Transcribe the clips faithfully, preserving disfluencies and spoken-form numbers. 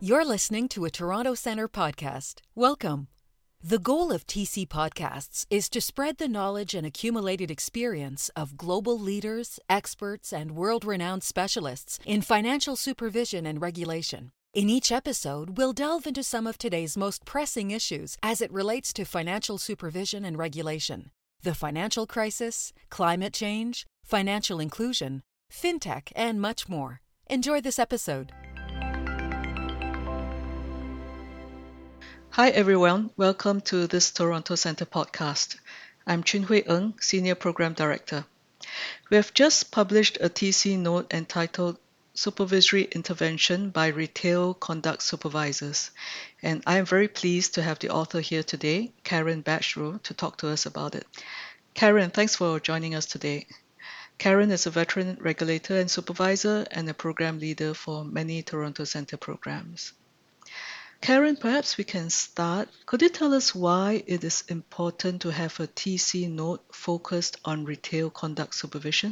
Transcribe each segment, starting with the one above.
You're listening to a Toronto Centre podcast. Welcome. The goal of T C Podcasts is to spread the knowledge and accumulated experience of global leaders, experts, and world-renowned specialists in financial supervision and regulation. In each episode, we'll delve into some of today's most pressing issues as it relates to financial supervision and regulation. The financial crisis, climate change, financial inclusion, fintech, and much more. Enjoy this episode. Hi everyone, welcome to this Toronto Centre podcast. I'm Chun Hui Ng, Senior Program Director. We have just published a T C note entitled Supervisory Intervention by Retail Conduct Supervisors, and I am very pleased to have the author here today, Karen Batchrow, to talk to us about it. Karen, thanks for joining us today. Karen is a veteran regulator and supervisor and a program leader for many Toronto Centre programs. Karen, perhaps we can start. Could you tell us why it is important to have a T C note focused on retail conduct supervision?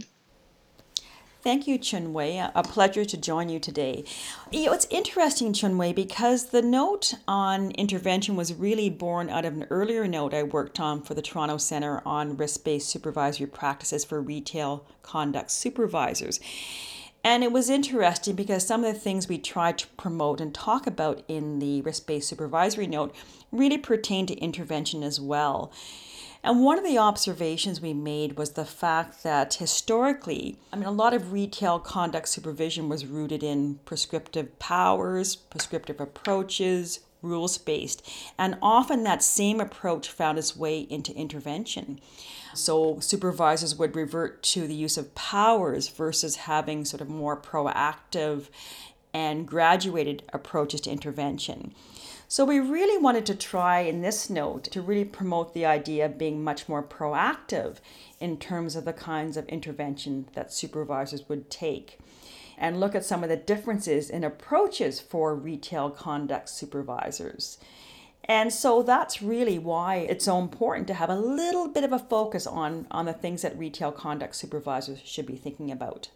Thank you, Chun Wei. A pleasure to join you today. You know, it's interesting, Chun Wei, because the note on intervention was really born out of an earlier note I worked on for the Toronto Centre on risk-based supervisory practices for retail conduct supervisors. And it was interesting because some of the things we tried to promote and talk about in the risk-based supervisory note really pertain to intervention as well. And one of the observations we made was the fact that historically, I mean, a lot of retail conduct supervision was rooted in prescriptive powers, prescriptive approaches, rules-based, and often that same approach found its way into intervention. So supervisors would revert to the use of powers versus having sort of more proactive and graduated approaches to intervention. So we really wanted to try in this note to really promote the idea of being much more proactive in terms of the kinds of intervention that supervisors would take, and look at some of the differences in approaches for retail conduct supervisors. And so that's really why it's so important to have a little bit of a focus on, on the things that retail conduct supervisors should be thinking about.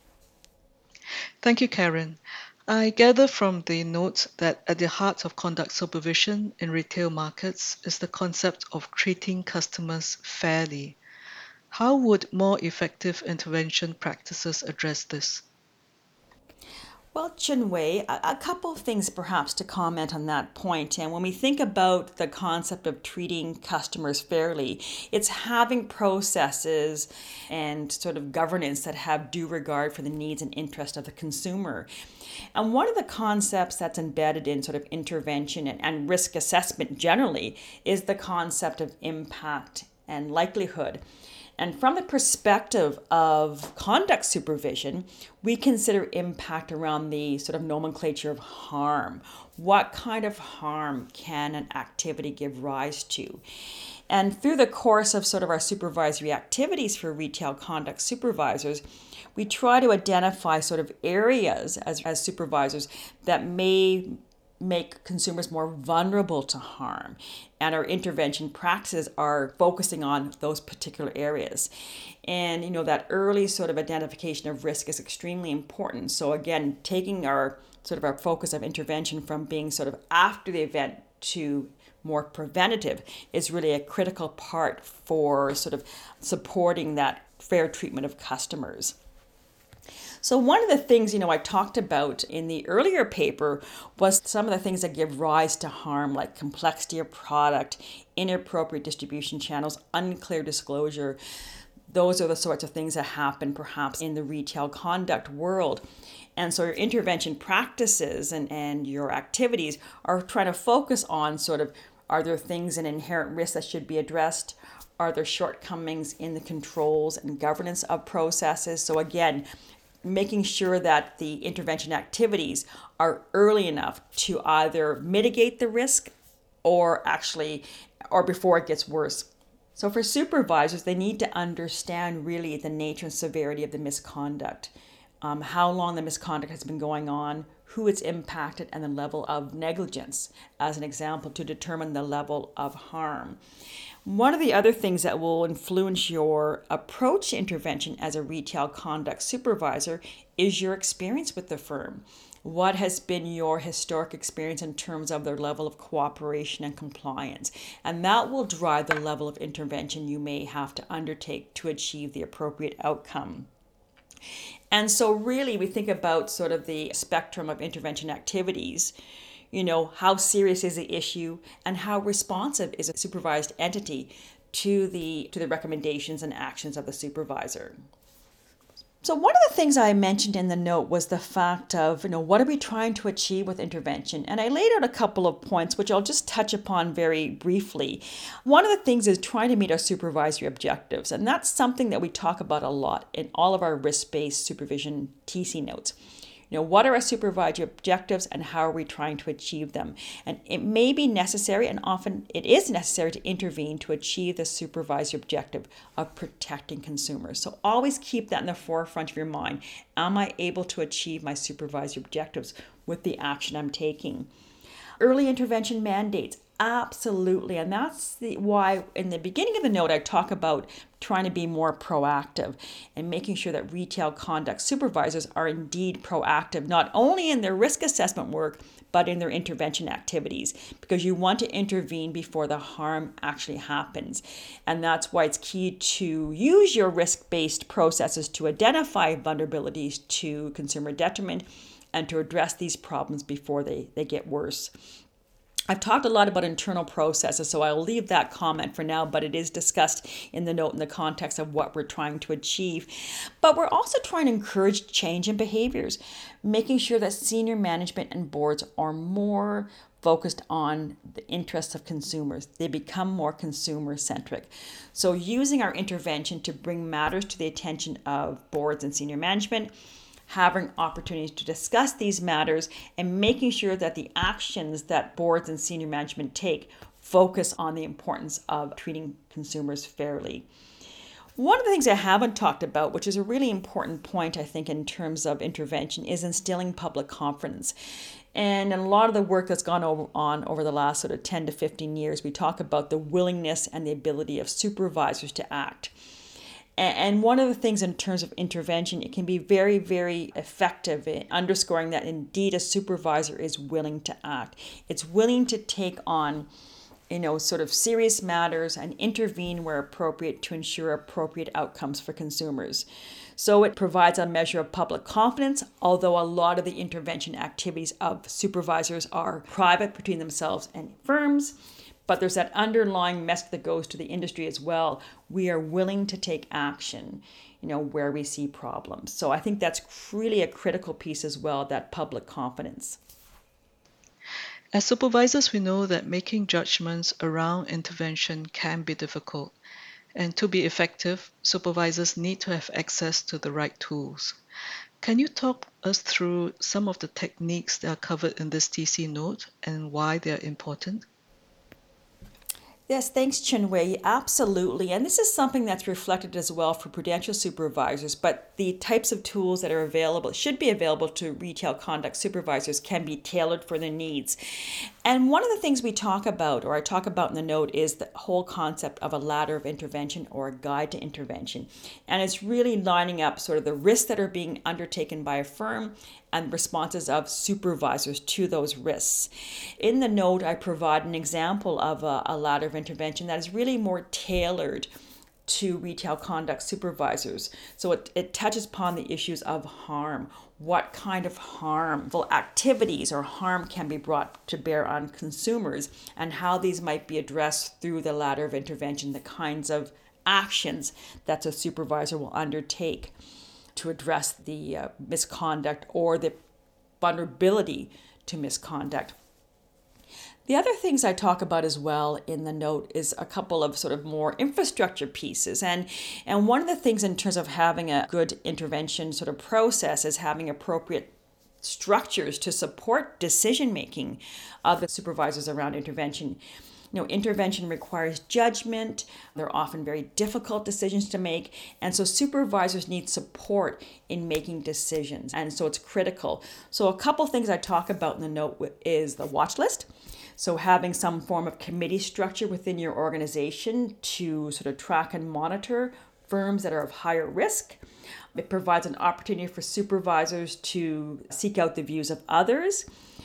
Thank you, Karen. I gather from the notes that at the heart of conduct supervision in retail markets is the concept of treating customers fairly. How would more effective intervention practices address this? Well, Chun Wei, a, a couple of things perhaps to comment on that point. And when we think about the concept of treating customers fairly, it's having processes and sort of governance that have due regard for the needs and interest of the consumer. And one of the concepts that's embedded in sort of intervention and, and risk assessment generally is the concept of impact and likelihood. And from the perspective of conduct supervision, we consider impact around the sort of nomenclature of harm. What kind of harm can an activity give rise to? And through the course of sort of our supervisory activities for retail conduct supervisors, we try to identify sort of areas as, as supervisors that may make consumers more vulnerable to harm. And our intervention practices are focusing on those particular areas. And, you know, that early sort of identification of risk is extremely important. So again, taking our sort of our focus of intervention from being sort of after the event to more preventative is really a critical part for sort of supporting that fair treatment of customers. So one of the things, you know, I talked about in the earlier paper was some of the things that give rise to harm, like complexity of product, inappropriate distribution channels, unclear disclosure. Those are the sorts of things that happen perhaps in the retail conduct world. And so your intervention practices and, and your activities are trying to focus on sort of, are there things and inherent risks that should be addressed? Are there shortcomings in the controls and governance of processes? So again, making sure that the intervention activities are early enough to either mitigate the risk or actually, or before it gets worse. So for supervisors, they need to understand really the nature and severity of the misconduct, um, how long the misconduct has been going on, who it's impacted, and the level of negligence, as an example, to determine the level of harm. One of the other things that will influence your approach to intervention as a retail conduct supervisor is your experience with the firm. What has been your historic experience in terms of their level of cooperation and compliance? And that will drive the level of intervention you may have to undertake to achieve the appropriate outcome. And so really we think about sort of the spectrum of intervention activities. You know, how serious is the issue and how responsive is a supervised entity to the to the recommendations and actions of the supervisor. So one of the things I mentioned in the note was the fact of, you know, what are we trying to achieve with intervention? And I laid out a couple of points, which I'll just touch upon very briefly. One of the things is trying to meet our supervisory objectives. And that's something that we talk about a lot in all of our risk-based supervision T C notes. You know, what are our supervisory objectives and how are we trying to achieve them? And it may be necessary, and often it is necessary, to intervene to achieve the supervisory objective of protecting consumers. So always keep that in the forefront of your mind. Am I able to achieve my supervisory objectives with the action I'm taking? Early intervention mandates. Absolutely. And that's the, why in the beginning of the note, I talk about trying to be more proactive and making sure that retail conduct supervisors are indeed proactive, not only in their risk assessment work, but in their intervention activities, because you want to intervene before the harm actually happens. And that's why it's key to use your risk-based processes to identify vulnerabilities to consumer detriment and to address these problems before they, they get worse. I've talked a lot about internal processes, so I'll leave that comment for now, but it is discussed in the note in the context of what we're trying to achieve. But we're also trying to encourage change in behaviors, making sure that senior management and boards are more focused on the interests of consumers. They become more consumer-centric. So using our intervention to bring matters to the attention of boards and senior management, having opportunities to discuss these matters, and making sure that the actions that boards and senior management take focus on the importance of treating consumers fairly. One of the things I haven't talked about, which is a really important point, I think, in terms of intervention, is instilling public confidence. And in a lot of the work that's gone over, on over the last sort of ten to fifteen years, we talk about the willingness and the ability of supervisors to act. And one of the things in terms of intervention, it can be very, very effective in underscoring that indeed a supervisor is willing to act. It's willing to take on, you know, sort of serious matters and intervene where appropriate to ensure appropriate outcomes for consumers. So it provides a measure of public confidence, although a lot of the intervention activities of supervisors are private between themselves and firms. But there's that underlying message that goes to the industry as well. We are willing to take action, you know, where we see problems. So I think that's really a critical piece as well, that public confidence. As supervisors, we know that making judgments around intervention can be difficult. And to be effective, supervisors need to have access to the right tools. Can you talk us through some of the techniques that are covered in this T C note and why they are important? Yes, thanks, Chun-Wei. Absolutely. And this is something that's reflected as well for prudential supervisors, but the types of tools that are available, should be available to retail conduct supervisors, can be tailored for their needs. And one of the things we talk about, or I talk about in the note, is the whole concept of a ladder of intervention or a guide to intervention. And it's really lining up sort of the risks that are being undertaken by a firm and responses of supervisors to those risks. In the note, I provide an example of a, a ladder of intervention that is really more tailored to retail conduct supervisors. So it, it touches upon the issues of harm. What kind of harmful activities or harm can be brought to bear on consumers, and how these might be addressed through the ladder of intervention, the kinds of actions that a supervisor will undertake to address the uh, misconduct or the vulnerability to misconduct. The other things I talk about as well in the note is a couple of sort of more infrastructure pieces. And, and one of the things in terms of having a good intervention sort of process is having appropriate structures to support decision-making of the supervisors around intervention. You know, intervention requires judgment. They're often very difficult decisions to make. And so supervisors need support in making decisions. And so it's critical. So a couple things I talk about in the note is the watch list. So having some form of committee structure within your organization to sort of track and monitor firms that are of higher risk. It provides an opportunity for supervisors to seek out the views of others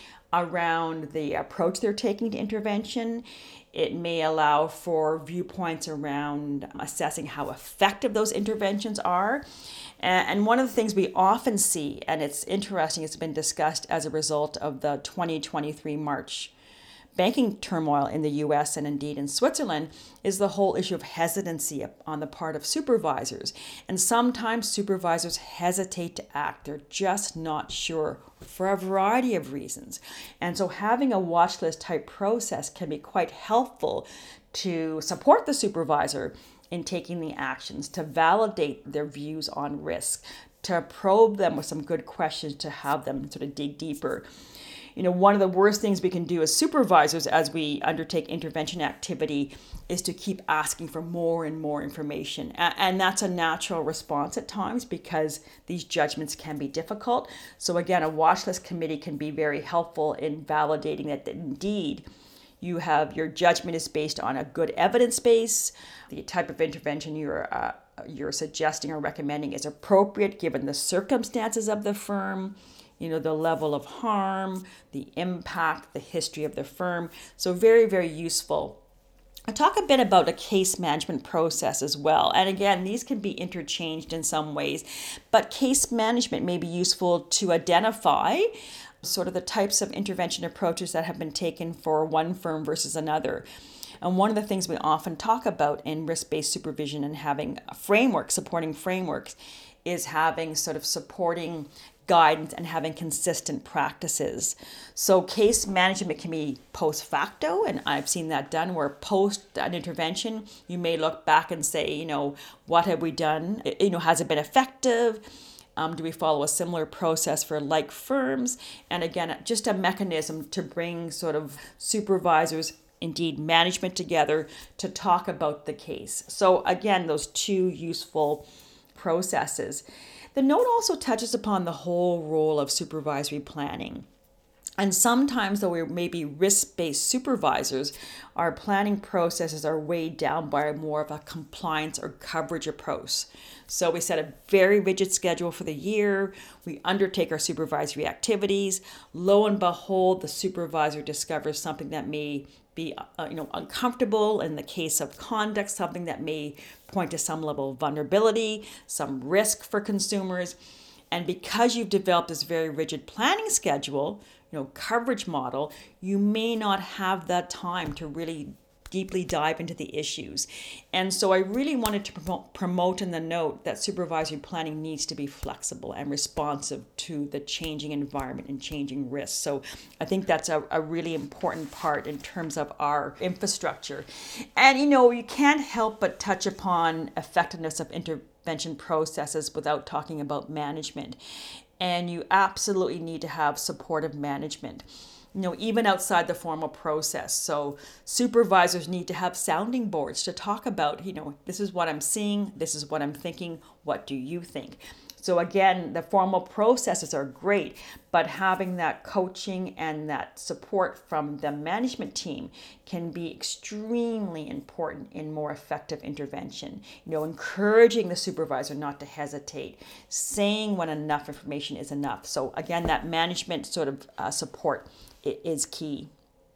around the approach they're taking to intervention. It may allow for viewpoints around assessing how effective those interventions are. And one of the things we often see, and it's interesting, it's been discussed as a result of the twenty twenty-three March banking turmoil in the U S and indeed in Switzerland, is the whole issue of hesitancy on the part of supervisors. And sometimes supervisors hesitate to act. They're just not sure for a variety of reasons. And so having a watch list type process can be quite helpful to support the supervisor in taking the actions, to validate their views on risk, to probe them with some good questions, to have them sort of dig deeper. You know, one of the worst things we can do as supervisors as we undertake intervention activity is to keep asking for more and more information. And that's a natural response at times because these judgments can be difficult. So again, a watch list committee can be very helpful in validating that indeed you have your judgment is based on a good evidence base. The type of intervention you're uh, you're suggesting or recommending is appropriate given the circumstances of the firm, you know, the level of harm, the impact, the history of the firm. So very, very useful. I talk a bit about a case management process as well. And again, these can be interchanged in some ways, but case management may be useful to identify sort of the types of intervention approaches that have been taken for one firm versus another. And one of the things we often talk about in risk-based supervision and having a framework, supporting frameworks, is having sort of supporting guidance and having consistent practices. So case management can be post facto, and I've seen that done where post an intervention, you may look back and say, you know, what have we done? You know, has it been effective? Um, do we follow a similar process for like firms? And again, just a mechanism to bring sort of supervisors, indeed management together to talk about the case. So again, those two useful processes. The note also touches upon the whole role of supervisory planning. And sometimes, though we may be risk-based supervisors, our planning processes are weighed down by more of a compliance or coverage approach. So we set a very rigid schedule for the year. We undertake our supervisory activities. Lo and behold, the supervisor discovers something that may be uh, you know, uncomfortable in the case of conduct, something that may point to some level of vulnerability, some risk for consumers. And because you've developed this very rigid planning schedule, you know, coverage model, you may not have that time to really deeply dive into the issues. And so I really wanted to promote, promote in the note that supervisory planning needs to be flexible and responsive to the changing environment and changing risks. So I think that's a, a really important part in terms of our infrastructure. And, you know, you can't help but touch upon effectiveness of intervention processes without talking about management. And you absolutely need to have supportive management, you know, even outside the formal process. So supervisors need to have sounding boards to talk about, you know, this is what I'm seeing, this is what I'm thinking, what do you think? So again, the formal processes are great, but having that coaching and that support from the management team can be extremely important in more effective intervention. You know, encouraging the supervisor not to hesitate, saying when enough information is enough. So again, that management sort of uh, support is key.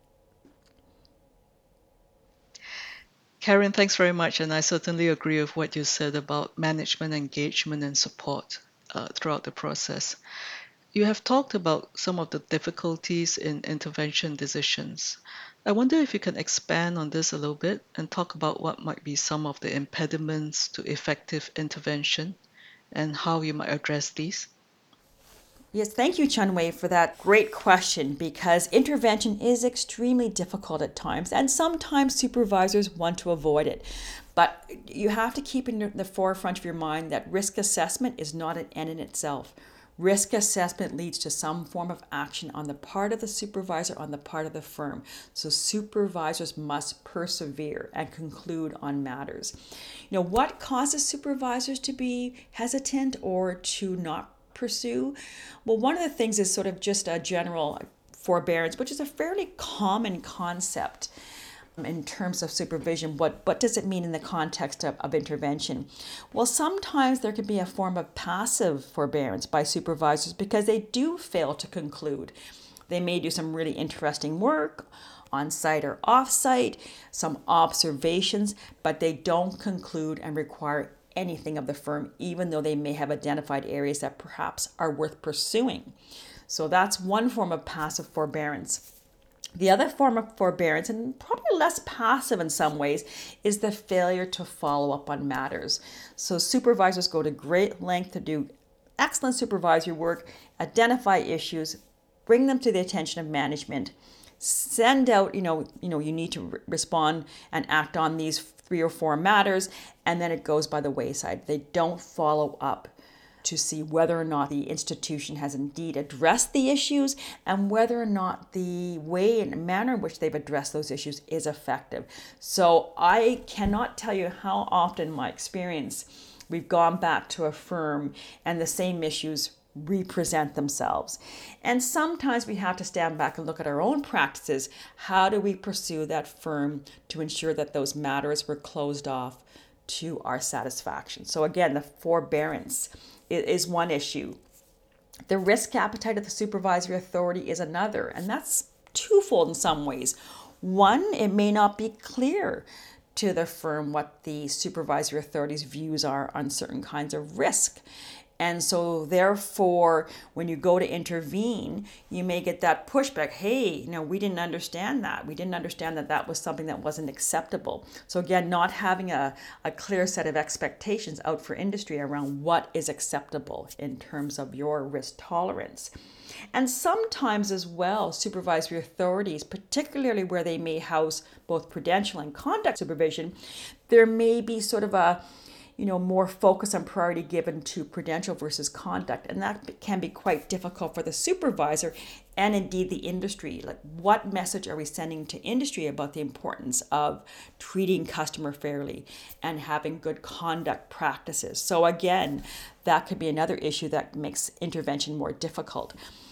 Karen, thanks very much. And I certainly agree with what you said about management engagement and support uh, throughout the process. You have talked about some of the difficulties in intervention decisions. I wonder if you can expand on this a little bit and talk about what might be some of the impediments to effective intervention and how you might address these. Yes, thank you, Chun-Wei, for that great question, because intervention is extremely difficult at times, and sometimes supervisors want to avoid it. But you have to keep in the forefront of your mind that risk assessment is not an end in itself. Risk assessment leads to some form of action on the part of the supervisor, on the part of the firm. So supervisors must persevere and conclude on matters. You know, what causes supervisors to be hesitant or to not pursue? Well, one of the things is sort of just a general forbearance, which is a fairly common concept. in terms of supervision, what, what does it mean in the context of, of intervention? Well, sometimes there can be a form of passive forbearance by supervisors because they do fail to conclude. They may do some really interesting work on site or off site, some observations, but they don't conclude and require anything of the firm, even though they may have identified areas that perhaps are worth pursuing. So that's one form of passive forbearance. The other form of forbearance, and probably less passive in some ways, is the failure to follow up on matters. So supervisors go to great length to do excellent supervisory work, identify issues, bring them to the attention of management, send out, you know, you know, you need to re- respond and act on these three or four matters, and then it goes by the wayside. They don't follow up to see whether or not the institution has indeed addressed the issues and whether or not the way and manner in which they've addressed those issues is effective. So I cannot tell you how often in my experience we've gone back to a firm and the same issues represent themselves. And sometimes we have to stand back and look at our own practices. How do we pursue that firm to ensure that those matters were closed off to our satisfaction? So again, the forbearance is one issue. The risk appetite of the supervisory authority is another, and that's twofold in some ways. One, it may not be clear to the firm what the supervisory authority's views are on certain kinds of risk. And so therefore, when you go to intervene, you may get that pushback. Hey, you know, we didn't understand that. We didn't understand that that was something that wasn't acceptable. So again, not having a, a clear set of expectations out for industry around what is acceptable in terms of your risk tolerance. And sometimes as well, supervisory authorities, particularly where they may house both prudential and conduct supervision, there may be sort of a you know, more focus and priority given to prudential versus conduct. And that can be quite difficult for the supervisor and indeed the industry. Like, what message are we sending to industry about the importance of treating customer fairly and having good conduct practices? So again, that could be another issue that makes intervention more difficult.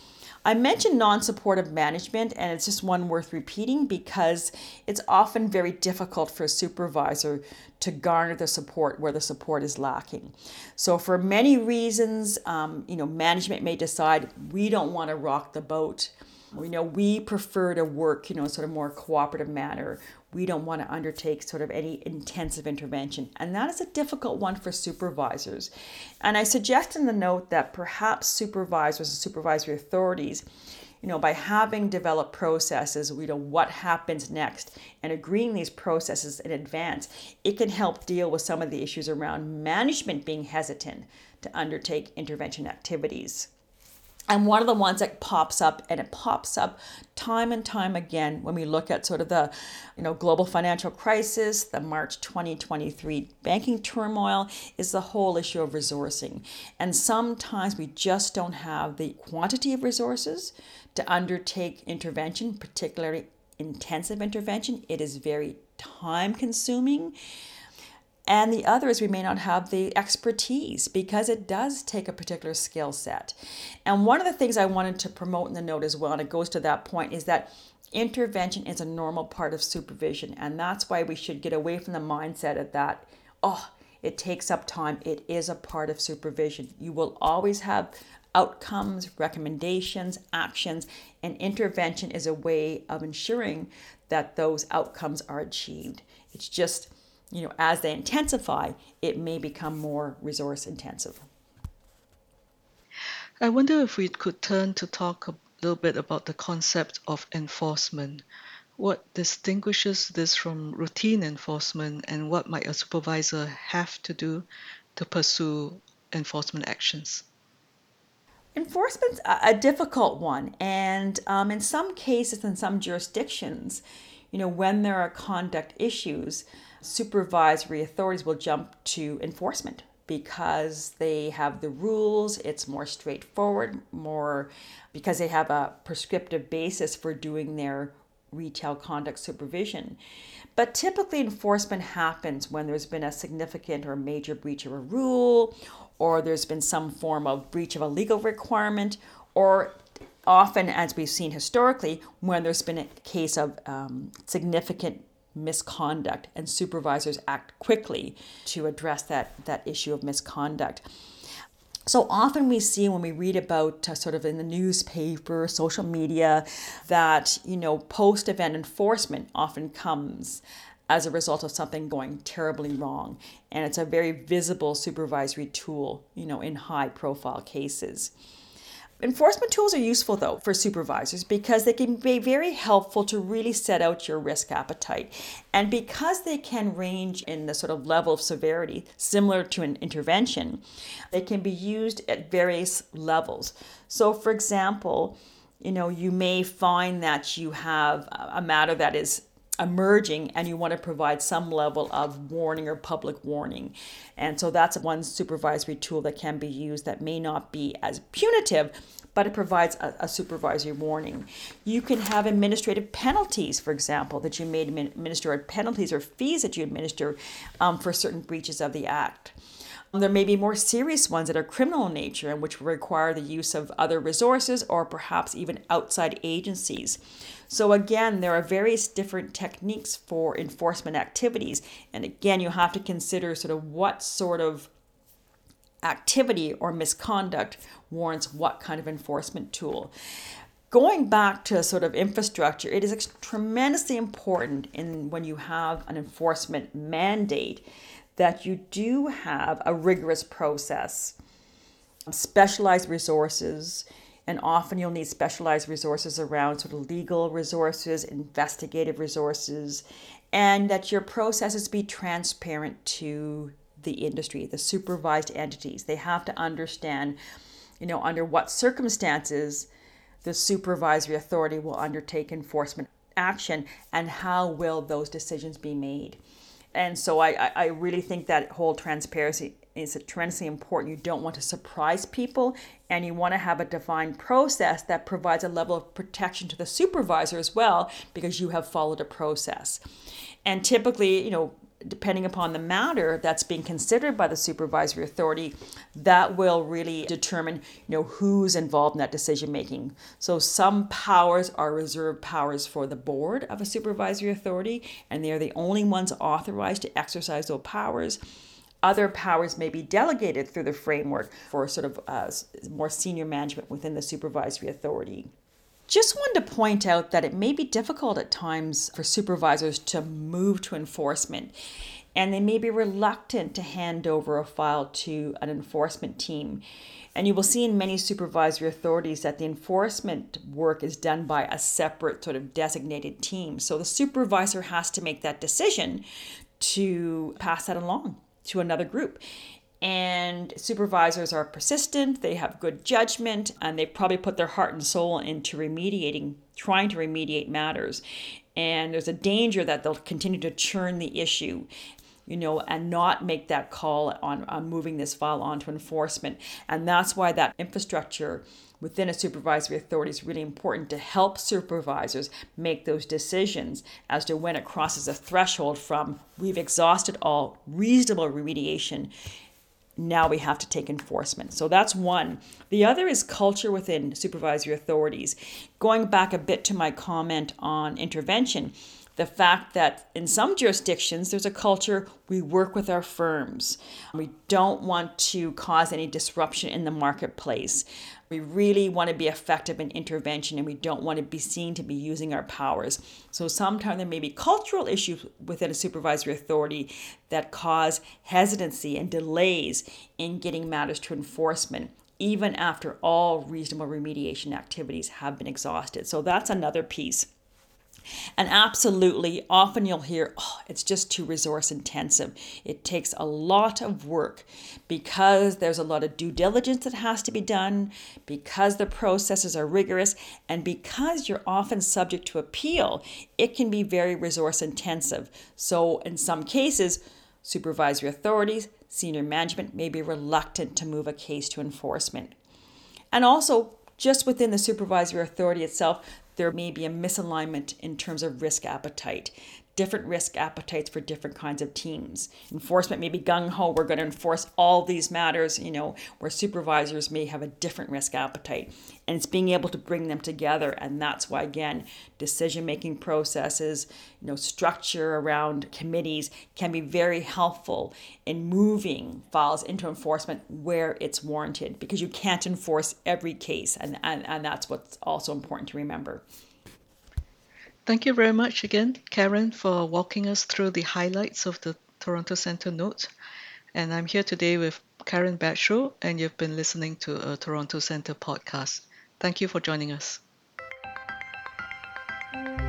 I mentioned non-supportive management, and it's just one worth repeating because it's often very difficult for a supervisor to garner the support where the support is lacking. So for many reasons, um, you know, management may decide we don't want to rock the boat. You know, we prefer to work, you know, in sort of more cooperative manner. We don't want to undertake sort of any intensive intervention. And that is a difficult one for supervisors. And I suggest in the note that perhaps supervisors and supervisory authorities, you know, by having developed processes, you know, what happens next and agreeing these processes in advance, it can help deal with some of the issues around management being hesitant to undertake intervention activities. And one of the ones that pops up, and it pops up time and time again when we look at sort of the, you know, global financial crisis, the March twenty twenty-three banking turmoil, is the whole issue of resourcing. And sometimes we just don't have the quantity of resources to undertake intervention, particularly intensive intervention. It is very time consuming. And the other is we may not have the expertise because it does take a particular skill set. And one of the things I wanted to promote in the note as well, and it goes to that point, is that intervention is a normal part of supervision. And that's why we should get away from the mindset of that, oh, it takes up time. It is a part of supervision. You will always have outcomes, recommendations, actions, and intervention is a way of ensuring that those outcomes are achieved. It's just, you know, as they intensify, it may become more resource intensive. I wonder if we could turn to talk a little bit about the concept of enforcement. What distinguishes this from routine enforcement, and what might a supervisor have to do to pursue enforcement actions? Enforcement's a difficult one, and um, in some cases, in some jurisdictions, you know, when there are conduct issues, supervisory authorities will jump to enforcement because they have the rules. It's more straightforward, more because they have a prescriptive basis for doing their retail conduct supervision. But typically enforcement happens when there's been a significant or major breach of a rule, or there's been some form of breach of a legal requirement, or often, as we've seen historically, when there's been a case of um, significant misconduct, and supervisors act quickly to address that, that issue of misconduct. So often we see when we read about uh, sort of in the newspaper, social media, that, you know, post-event enforcement often comes as a result of something going terribly wrong. And it's a very visible supervisory tool, you know, in high-profile cases. Enforcement tools are useful, though, for supervisors because they can be very helpful to really set out your risk appetite. And because they can range in the sort of level of severity, similar to an intervention, they can be used at various levels. So, for example, you know, you may find that you have a matter that is emerging and you want to provide some level of warning or public warning. And so that's one supervisory tool that can be used that may not be as punitive, but it provides a, a supervisory warning. You can have administrative penalties, for example, that you may administer, or penalties or fees that you administer um, for certain breaches of the Act. There may be more serious ones that are criminal in nature and which require the use of other resources or perhaps even outside agencies. So again, there are various different techniques for enforcement activities. And again, you have to consider sort of what sort of activity or misconduct warrants what kind of enforcement tool. Going back to sort of infrastructure, it is tremendously important in when you have an enforcement mandate that you do have a rigorous process, specialized resources, and often you'll need specialized resources around sort of legal resources, investigative resources, and that your processes be transparent to the industry, the supervised entities. They have to understand, you know, under what circumstances the supervisory authority will undertake enforcement action and how will those decisions be made. And so I, I really think that whole transparency is tremendously important. You don't want to surprise people, and you want to have a defined process that provides a level of protection to the supervisor as well, because you have followed a process. And typically, you know, depending upon the matter that's being considered by the supervisory authority, that will really determine, you know, who's involved in that decision making. So some powers are reserved powers for the board of a supervisory authority, and they are the only ones authorized to exercise those powers. Other powers may be delegated through the framework for sort of uh, more senior management within the supervisory authority. Just wanted to point out that it may be difficult at times for supervisors to move to enforcement, and they may be reluctant to hand over a file to an enforcement team. And you will see in many supervisory authorities that the enforcement work is done by a separate sort of designated team. So the supervisor has to make that decision to pass that along to another group. And supervisors are persistent, they have good judgment, and they probably put their heart and soul into remediating, trying to remediate matters. And there's a danger that they'll continue to churn the issue, you know, and not make that call on, on moving this file onto enforcement. And that's why that infrastructure within a supervisory authority is really important to help supervisors make those decisions as to when it crosses a threshold from we've exhausted all reasonable remediation, now we have to take enforcement. So that's one. The other is culture within supervisory authorities. Going back a bit to my comment on intervention, the fact that in some jurisdictions, there's a culture, we work with our firms. We don't want to cause any disruption in the marketplace. We really want to be effective in intervention, and we don't want to be seen to be using our powers. So sometimes there may be cultural issues within a supervisory authority that cause hesitancy and delays in getting matters to enforcement, even after all reasonable remediation activities have been exhausted. So that's another piece. And absolutely, often you'll hear, oh, it's just too resource intensive. It takes a lot of work because there's a lot of due diligence that has to be done, because the processes are rigorous, and because you're often subject to appeal, it can be very resource intensive. So in some cases, supervisory authorities, senior management may be reluctant to move a case to enforcement. And also, just within the supervisory authority itself, there may be a misalignment in terms of risk appetite. different risk appetites for different kinds of teams. Enforcement may be gung-ho, we're going to enforce all these matters, you know, where supervisors may have a different risk appetite. And it's being able to bring them together. And that's why, again, decision-making processes, you know, structure around committees can be very helpful in moving files into enforcement where it's warranted, because you can't enforce every case. And, and, and that's what's also important to remember. Thank you very much again, Karen, for walking us through the highlights of the Toronto Centre Note. And I'm here today with Karen Bradshaw, and you've been listening to a Toronto Centre podcast. Thank you for joining us.